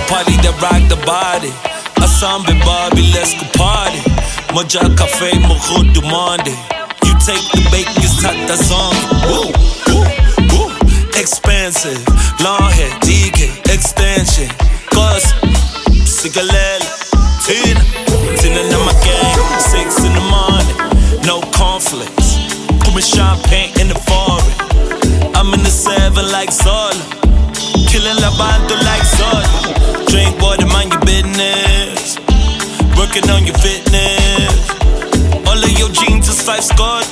party that rock the body. Asambe Barbie, let's go party. Moja cafe, mojo demande. You take the bait, you start the song. Woo, woo, woo. Expensive, long hair, DK, extension. Cause, Sigalela, Tina in my gang, 6 in the morning. No conflicts. Put me champagne in the foreign. I'm in the 7 like Zola. Killing La Bando like Zola. Drink water, mind your business. Working on your fitness. All of your jeans is 5 scored.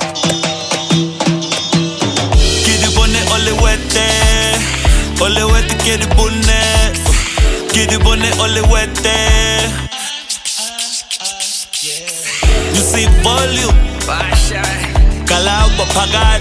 Get it on it, all it wet there. All it wet to get it on it. Get it on it, all it wet there. You see volume. Kalao Pagad.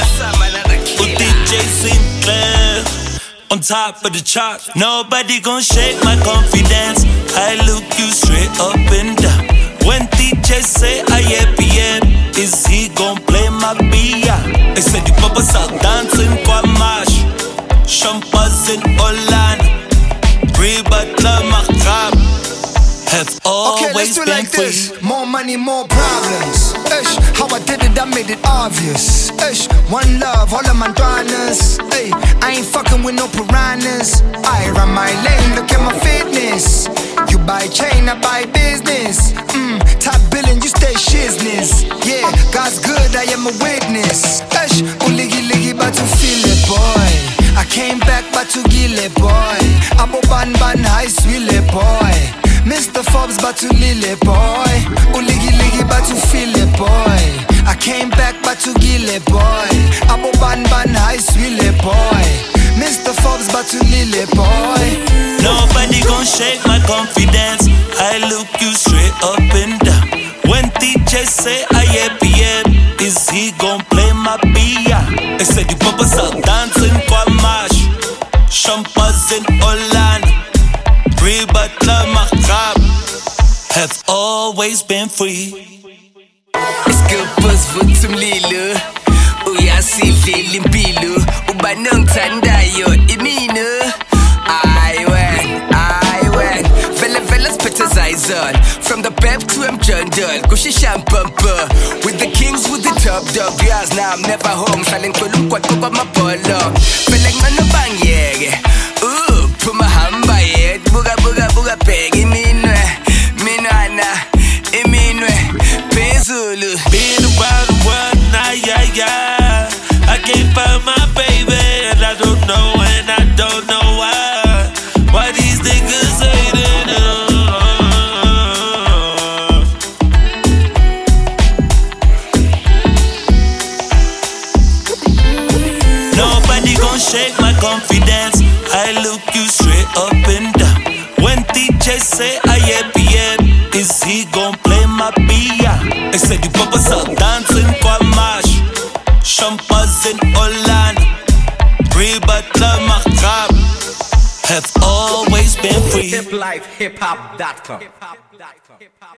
DJ Sinclair. On top of the chart, nobody gon' shake my confidence. I look you straight up and down. When DJ say IAPM, is he gon' play my beer? They said the papas are dancing kwa mash. Champagne in Holland. Pre-butler macabre. Have always let's do been like free. this. More money, more problems. Ish, how I did it, I made it obvious. Ish, one love, all of my dryness. Ay, I ain't fucking with no piranhas. I run my lane, look at my fitness. You buy chain, I buy business. Top billing, you stay shizness. Yeah, God's good, I am a witness. Ish, liggy, but to feel it, boy. I came back, but to kill it, boy. Abo ban, high, sweet it, boy. Mr. Forbes, but to lily boy. Liggy, but to feel it, boy. I came back, but to kill it, boy. Abo ban, high, sweet boy. Mr. Forbes, but to lily boy. Nobody gon' shake my confidence. I look you straight up and down. When DJ say IAPM, is he gon' play my beer? They said the papas are dancing kwa mash. Champagne in Holland. Pre-butler macabre. Have always been free. Iskapos vutum lilo. Uyasivile impilo. Uba nongithandayo imina. I went. Vele spit as eyes on. From the pep to John Dull. Kushisha bumper. With the kings, with the top dog. Yes, now I'm never home. Shaling kolum kwa kuba mapolo. Feeling mano bang yege. Ooh, put my hamba yet. Buga pegi minwe. Minwana. Iminwe. Pezulu. Been around the world, nah, yeah. I can't find my baby, and I don't know why. Why these niggas hating? Nobody gon' shake my confidence. I look you straight up and down. When DJ say IAPM, is he gon' play my beer? They said the papas are dancing kwa mash. Champagne in Holland. Pre-butler macabre. Have always been free. Hiplifehiphop.com